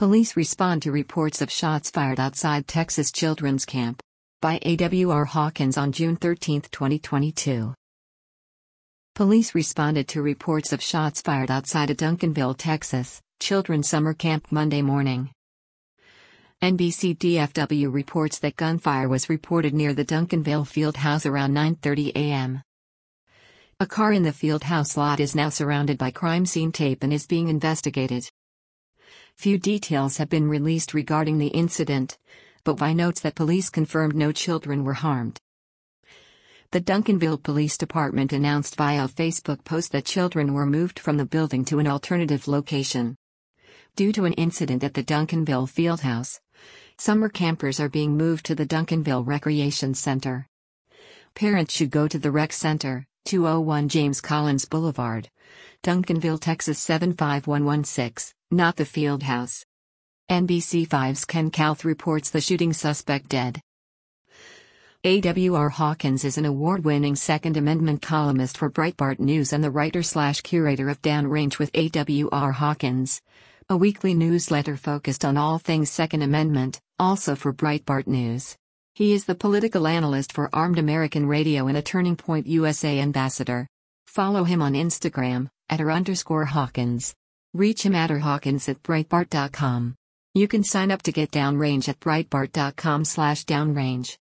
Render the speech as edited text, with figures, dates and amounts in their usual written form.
Police respond to reports of shots fired outside Texas children's camp. By A.W.R. Hawkins on June 13, 2022. Police responded to reports of shots fired outside a Duncanville, Texas, children's summer camp Monday morning. NBC DFW reports that gunfire was reported near the Duncanville Fieldhouse around 9:30 a.m. A car in the Fieldhouse lot is now surrounded by crime scene tape and is being investigated. Few details have been released regarding the incident, but Y notes that police confirmed no children were harmed. The Duncanville Police Department announced via a Facebook post that children were moved from the building to an alternative location. Due to an incident at the Duncanville Fieldhouse, summer campers are being moved to the Duncanville Recreation Center. Parents should go to the Rec Center, 201 James Collins Boulevard, Duncanville, Texas 75116, not the Fieldhouse. NBC5's Ken Kauth reports the shooting suspect dead. A.W.R. Hawkins is an award-winning Second Amendment columnist for Breitbart News and the writer/curator of Downrange with A.W.R. Hawkins, a weekly newsletter focused on all things Second Amendment, also for Breitbart News. He is the political analyst for Armed American Radio and a Turning Point USA ambassador. Follow him on Instagram, @r_Hawkins. Reach him @rhawkins@breitbart.com. You can sign up to get Downrange at breitbart.com/downrange.